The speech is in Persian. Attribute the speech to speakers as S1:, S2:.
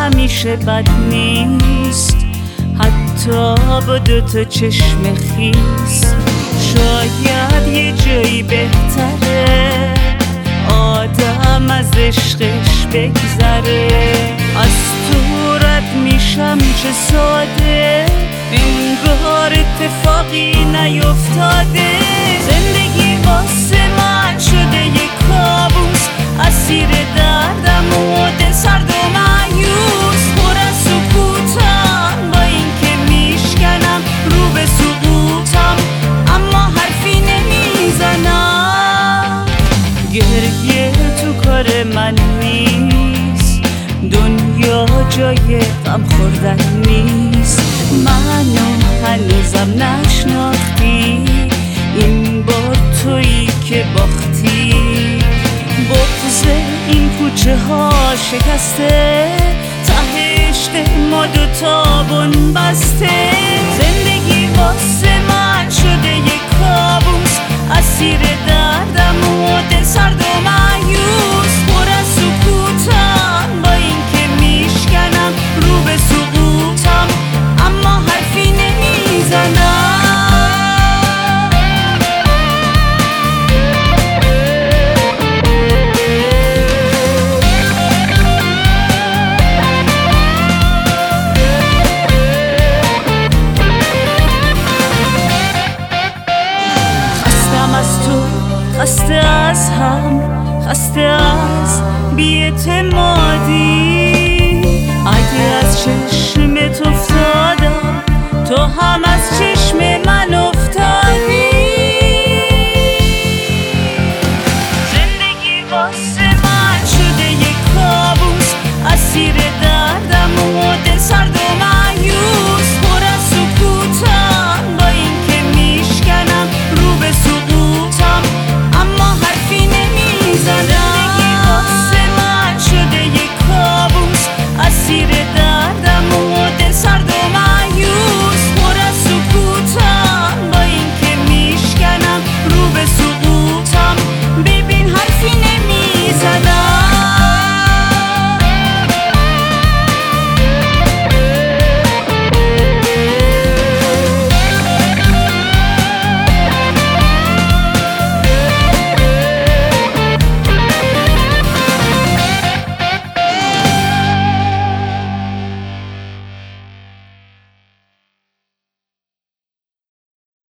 S1: همیشه بد نیست، حتی با دوتا چشم خیس. شاید یه جایی بهتره آدم از عشقش بگذره. از تو رد میشم چه ساده، انگار اتفاقی نیفتاده. زندگی واسه من شده یه کابوس، اسیر دردم و دل سرد و مایوس. پر از سکوتم با این که میشکنم رو به سقوطم، اما حرفی نمیزنم. گریه تو کار من نیست، دنیا جای غم خوردن نیست. منو هنوزم نشناختی، این بار تویی که باختی. بغض این کوچه ها شکسته، ته عشق ما دوتا بن بسته. زندگی واسه من شده یک کابوس، اسیر دردم و دل سرد و مایوس. پر از سکوتم با این که میشکنم رو به سقوطم، اما حرفی نمیزنم. خسته از هم، خسته از بی‌اعتمادی. اگه از چشمت افتادم تو